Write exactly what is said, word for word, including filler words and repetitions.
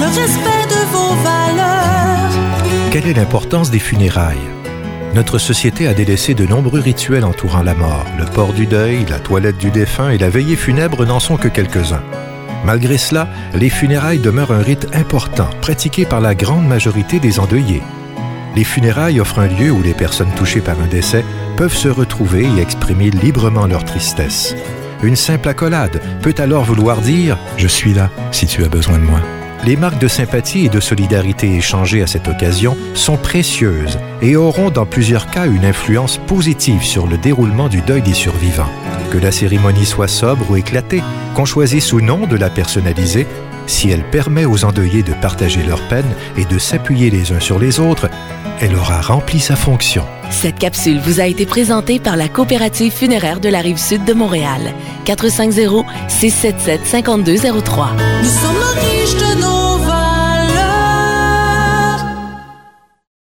le respect de vos valeurs. Quelle est l'importance des funérailles? Notre société a délaissé de nombreux rituels entourant la mort. Le port du deuil, la toilette du défunt et la veillée funèbre n'en sont que quelques-uns. Malgré cela, les funérailles demeurent un rite important, pratiqué par la grande majorité des endeuillés. Les funérailles offrent un lieu où les personnes touchées par un décès peuvent se retrouver et exprimer librement leur tristesse. Une simple accolade peut alors vouloir dire « Je suis là si tu as besoin de moi ». Les marques de sympathie et de solidarité échangées à cette occasion sont précieuses et auront dans plusieurs cas une influence positive sur le déroulement du deuil des survivants. Que la cérémonie soit sobre ou éclatée, qu'on choisisse ou non de la personnaliser, si elle permet aux endeuillés de partager leurs peines et de s'appuyer les uns sur les autres, elle aura rempli sa fonction. Cette capsule vous a été présentée par la Coopérative funéraire de la Rive-Sud de Montréal. quatre cinq zéro, six sept sept, cinq deux zéro trois. Nous sommes